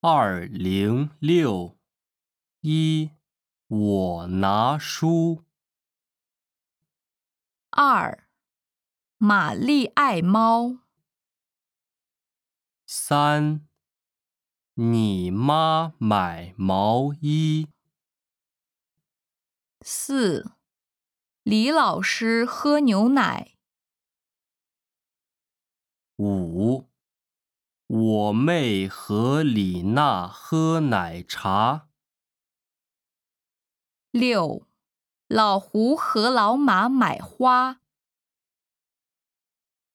206我拿书。 2. 玛丽爱猫。 3. 你妈买毛衣。 4. 李老师喝牛奶。 5. 我妹和李娜喝奶茶。 6. 老胡和老马买花。